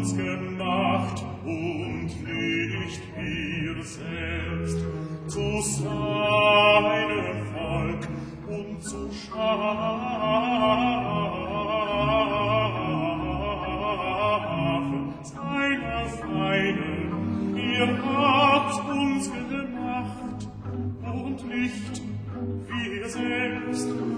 uns gemacht und nicht wir selbst, zu seinem Volk und zu Schafen seiner Feinde. Ihr habt uns gemacht und nicht wir selbst,